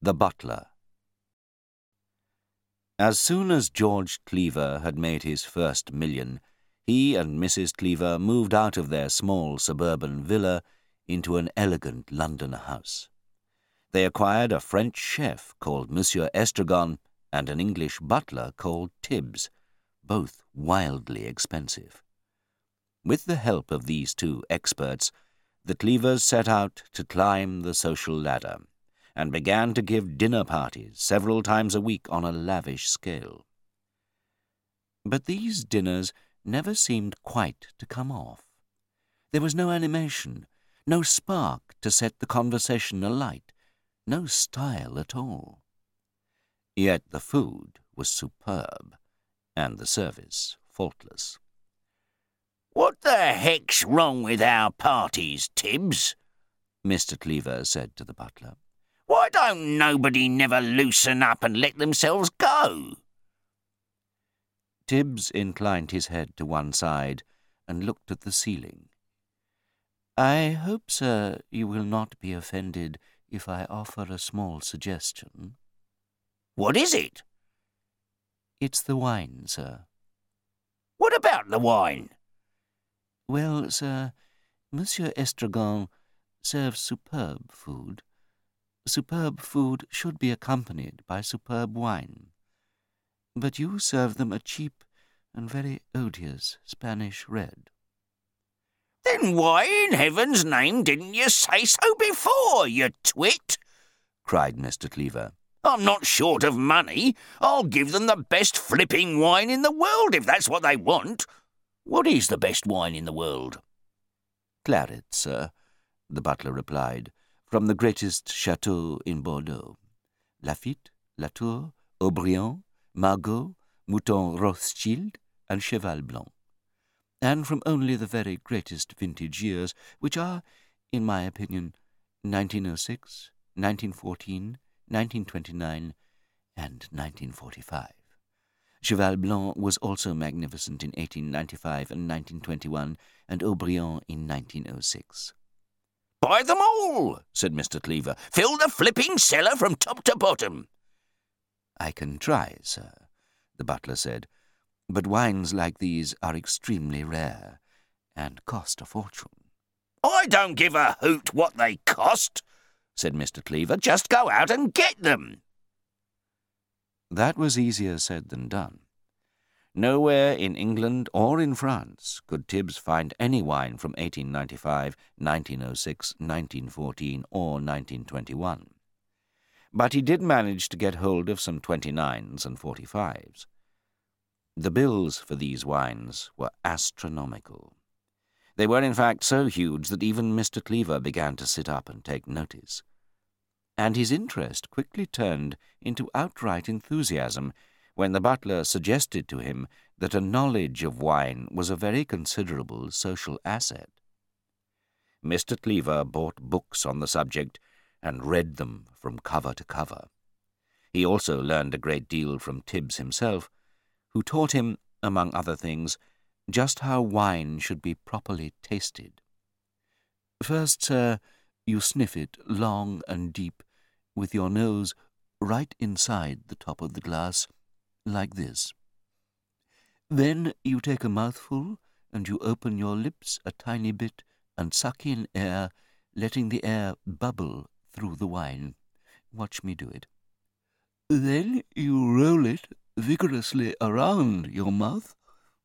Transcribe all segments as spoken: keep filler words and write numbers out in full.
The Butler. As soon as George Cleaver had made his first million, he and Missus Cleaver moved out of their small suburban villa into an elegant London house. They acquired a French chef called Monsieur Estragon and an English butler called Tibbs, both wildly expensive. With the help of these two experts, the Cleavers set out to climb the social ladder and began to give dinner parties several times a week on a lavish scale. But these dinners never seemed quite to come off. There was no animation, no spark to set the conversation alight, no style at all. Yet the food was superb, and the service faultless. "What the heck's wrong with our parties, Tibbs?" Mister Cleaver said to the butler. "Why don't nobody never loosen up and let themselves go?" Tibbs inclined his head to one side and looked at the ceiling. "I hope, sir, you will not be offended if I offer a small suggestion." "What is it?" "It's the wine, sir." "What about the wine?" "Well, sir, Monsieur Estragon serves superb food. Superb food should be accompanied by superb wine. But you serve them a cheap and very odious Spanish red." "Then why in heaven's name didn't you say so before, you twit?" cried Mister Cleaver. "I'm not short of money. I'll give them the best flipping wine in the world if that's what they want. What is the best wine in the world?" "Claret, sir," the butler replied, "from the greatest chateau in Bordeaux. Lafite, Latour, Aubryon, Margaux, Mouton Rothschild, and Cheval Blanc. And from only the very greatest vintage years, which are, in my opinion, nineteen oh six, nineteen fourteen, nineteen twenty-nine, and nineteen forty-five. Cheval Blanc was also magnificent in eighteen ninety-five and nineteen twenty-one, and Aubryon in nineteen oh six. "Buy them all," said Mister Cleaver. "Fill the flipping cellar from top to bottom." "I can try, sir," the butler said, "but wines like these are extremely rare and cost a fortune." "I don't give a hoot what they cost," said Mister Cleaver. "Just go out and get them." That was easier said than done. Nowhere in England or in France could Tibbs find any wine from eighteen ninety-five, nineteen oh six, nineteen fourteen, or nineteen twenty-one. But he did manage to get hold of some twenty-nines and forty-fives. The bills for these wines were astronomical. They were in fact so huge that even Mister Cleaver began to sit up and take notice. And his interest quickly turned into outright enthusiasm when the butler suggested to him that a knowledge of wine was a very considerable social asset. Mister Cleaver bought books on the subject and read them from cover to cover. He also learned a great deal from Tibbs himself, who taught him, among other things, just how wine should be properly tasted. "First, sir, you sniff it long and deep, with your nose right inside the top of the glass, like this. Then you take a mouthful, and you open your lips a tiny bit and suck in air, letting the air bubble through the wine. Watch me do it. Then you roll it vigorously around your mouth,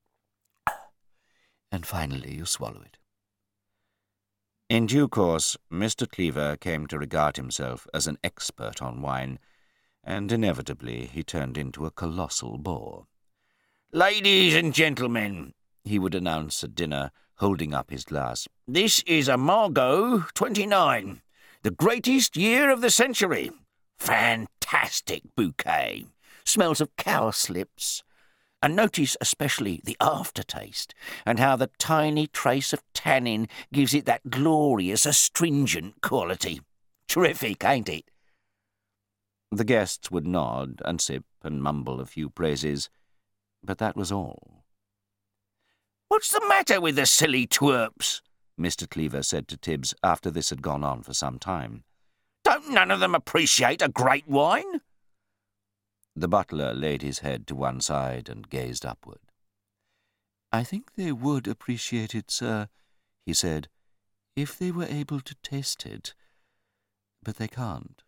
and finally you swallow it." In due course, Mister Cleaver came to regard himself as an expert on wine, and inevitably he turned into a colossal bore. "Ladies and gentlemen," he would announce at dinner, holding up his glass, "this is a Margaux twenty-nine, the greatest year of the century. Fantastic bouquet. Smells of cowslips. And notice especially the aftertaste, and how the tiny trace of tannin gives it that glorious astringent quality. Terrific, ain't it?" The guests would nod and sip and mumble a few praises, but that was all. "What's the matter with the silly twerps?" Mister Cleaver said to Tibbs after this had gone on for some time. "Don't Don't none of them appreciate a great wine? The butler laid his head to one side and gazed upward. "I think they would appreciate it, sir," he said, "if they were able to taste it. But they can't."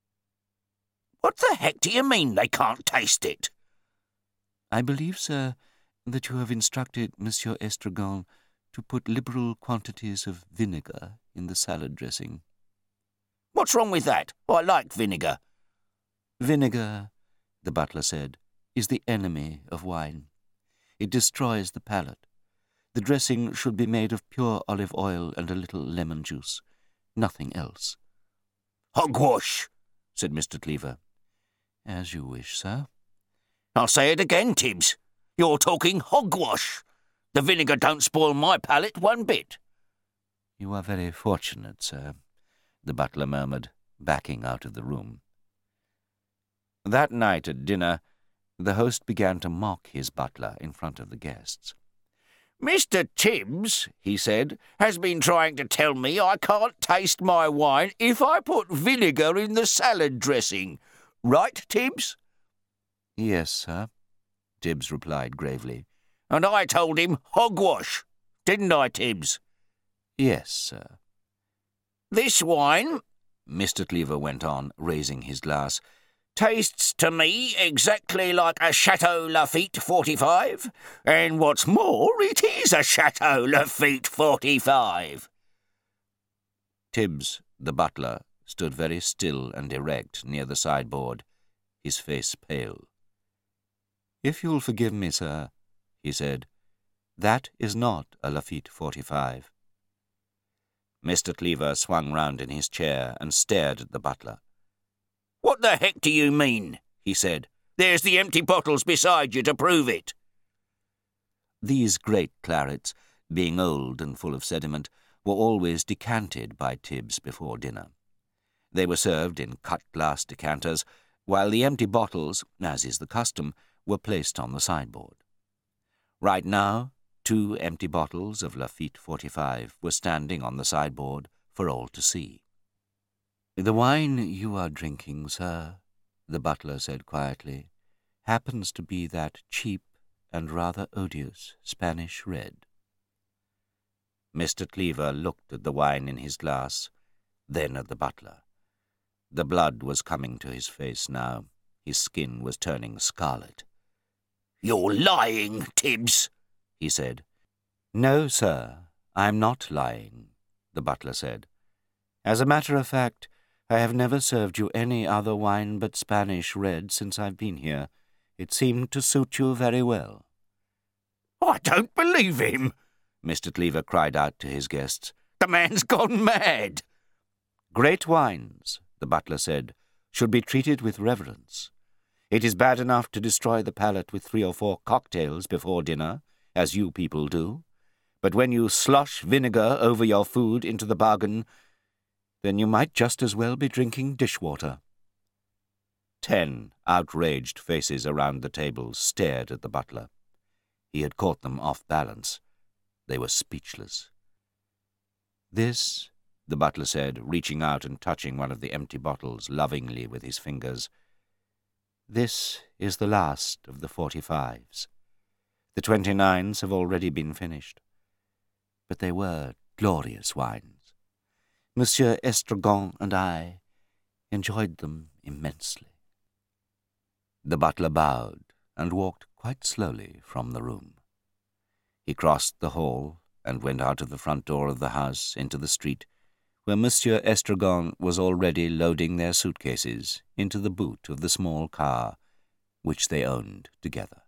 What the heck do you mean they can't taste it? "I believe, sir, that you have instructed Monsieur Estragon to put liberal quantities of vinegar in the salad dressing." What's wrong with that? I like vinegar. "Vinegar," the butler said, "is the enemy of wine. It destroys the palate. The dressing should be made of pure olive oil and a little lemon juice. Nothing else." "Hogwash," said Mister Cleaver. "As you wish, sir." "I'll say it again, Tibbs. You're talking hogwash. The vinegar don't spoil my palate one bit." "You are very fortunate, sir," the butler murmured, backing out of the room. That night at dinner, the host began to mock his butler in front of the guests. "Mister Tibbs," he said, "has been trying to tell me I can't taste my wine if I put vinegar in the salad dressing. Right, Tibbs?" "Yes, sir," Tibbs replied gravely. "And I told him hogwash, didn't I, Tibbs?" "Yes, sir." "This wine," Mister Cleaver went on, raising his glass, "tastes to me exactly like a Chateau Lafite forty-five, and what's more, it is a Chateau Lafite forty-five. Tibbs, the butler, stood very still and erect near the sideboard, his face pale. "If you'll forgive me, sir," he said, "that is not a Lafite forty-five. Mister Cleaver swung round in his chair and stared at the butler. "What the heck do you mean?" he said. "There's the empty bottles beside you to prove it." These great clarets, being old and full of sediment, were always decanted by Tibbs before dinner. They were served in cut-glass decanters, while the empty bottles, as is the custom, were placed on the sideboard. Right now, two empty bottles of Lafite forty-five were standing on the sideboard for all to see. "The wine you are drinking, sir," the butler said quietly, "happens to be that cheap and rather odious Spanish red." Mister Cleaver looked at the wine in his glass, then at the butler. The blood was coming to his face now. His skin was turning scarlet. "You're lying, Tibbs," he said. "No, sir, I'm not lying," the butler said. "As a matter of fact, I have never served you any other wine but Spanish red since I've been here. It seemed to suit you very well." "I don't believe him," Mister Cleaver cried out to his guests. "The man's gone mad." "Great wines," the butler said, "should be treated with reverence. It is bad enough to destroy the palate with three or four cocktails before dinner, as you people do, but when you slosh vinegar over your food into the bargain, then you might just as well be drinking dishwater." Ten outraged faces around the table stared at the butler. He had caught them off balance. They were speechless. "This," the butler said, reaching out and touching one of the empty bottles lovingly with his fingers, "this is the last of the forty-fives. The twenty-nines have already been finished. But they were glorious wines. Monsieur Estragon and I enjoyed them immensely." The butler bowed and walked quite slowly from the room. He crossed the hall and went out of the front door of the house into the street, where Monsieur Estragon was already loading their suitcases into the boot of the small car which they owned together.